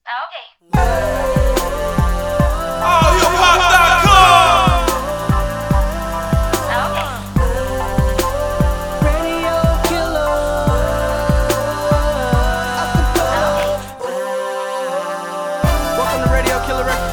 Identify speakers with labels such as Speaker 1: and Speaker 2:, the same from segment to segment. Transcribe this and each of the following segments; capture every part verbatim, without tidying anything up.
Speaker 1: Okay.
Speaker 2: all hip hop dot com.
Speaker 3: Welcome to Radio Killer Records.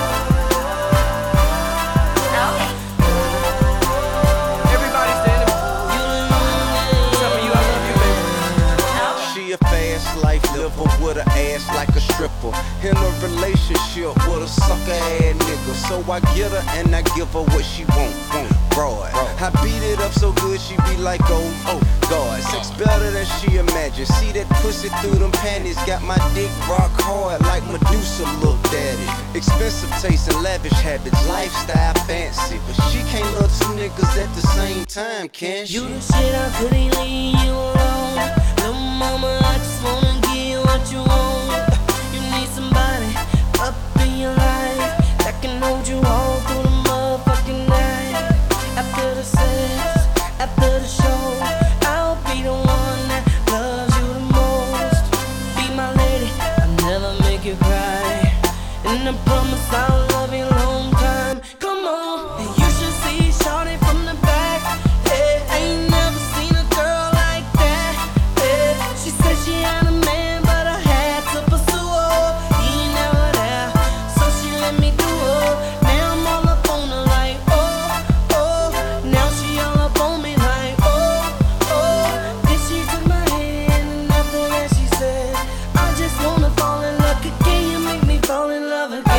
Speaker 3: Everybody standing. Except for you, I love you, baby.
Speaker 4: She a fast life liver with an ass like a stripper. In a relationship with a sucker ass nigga. So I get her and I give her what she want, want, broad. I beat it up so good she be like, oh, oh, God. Sex better than she imagined. See that pussy through them panties. Got my dick rock hard like Medusa looked at it. Expensive taste and lavish habits. Lifestyle fancy. But she can't love two niggas at the same time, can she?
Speaker 5: You the shit, I couldn't leave you alone. Little mama, I just wanna give you what you want. You need somebody up in your life that can hold you all through the motherfucking night. After the sex, after the show, I'll be the one that loves you the most. Be my lady, I'll never make you cry, and I promise I'll love you a long time. Come on, and you should see shorty from the back. Hey, I ain't never seen a girl like that. Hey, she said she had a man, but I had to pursue her. He ain't never there, so she let me do her. Now I'm all up on her like, oh, oh. Now she all up on me like, oh, oh. Then she took my hand, and after that she said, I just wanna fall in love. Can you make me fall in love again?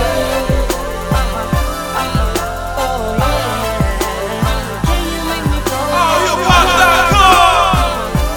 Speaker 2: all hip hop dot com.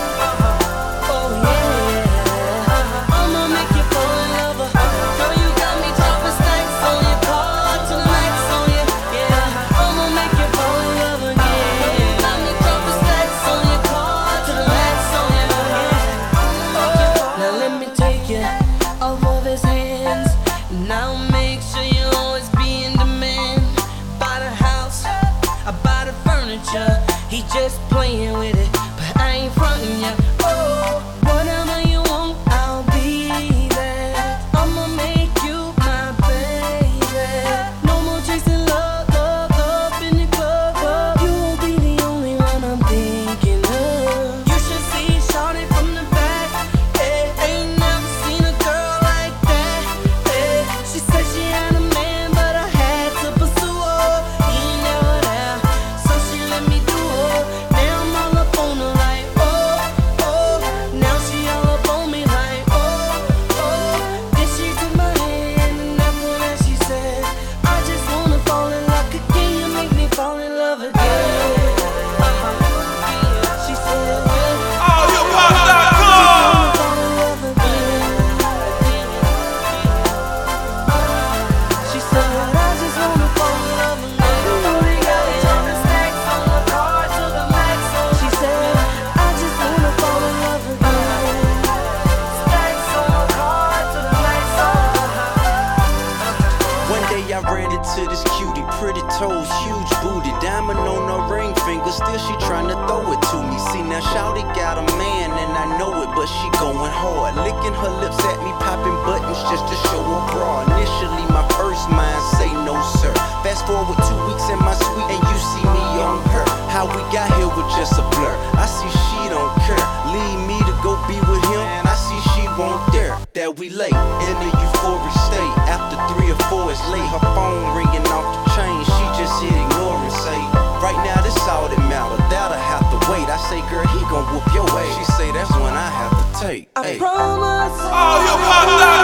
Speaker 5: He just playing with it, but I ain't frontin' ya. Oh, whatever you want, I'll be there. I'ma make you my baby. No more chasing love, love, love in the club. Love. You won't be the only one I'm thinking of. You should see shorty from the back. Hey, ain't never seen a girl like that. Hey, she said she had a man, but I had to pursue her. He ain't never there, so she let me do her. Now I'm all up on her like, oh, oh. Now she all up on me like, oh, oh. Then she took my hand, and after that she said, I just wanna fall in love. Can you make me fall in love again? She said,
Speaker 2: all hip hop dot com.
Speaker 5: fall in love again. She said, I just wanna fall in love again. Turn the stacks on the car to the max. She said, I just wanna fall in love again. Stacks on the car to the max.
Speaker 4: One day I ran into this cutie, pretty toes, huge booty, diamond on her ring finger, still she tryna throw it to me. See now shawty got a man and I know it, but she going hard, licking her lips at me, popping buttons just to show her bra. Initially my first mind say no sir. Fast forward two weeks in my suite and you see me on her. How we got here was just a blur. I see she don't care, leave me to go be with him, and I see she won't dare. That we late in a euphoric state. After three or four is late, her phone ringing off the chain. She just hit ignore and say, right now this all that matter. That'll have to wait. I say, girl, he gon' whoop your ass. She say, that's when I have to take.
Speaker 5: I
Speaker 4: Ay.
Speaker 5: promise.
Speaker 2: all hip hop dot com.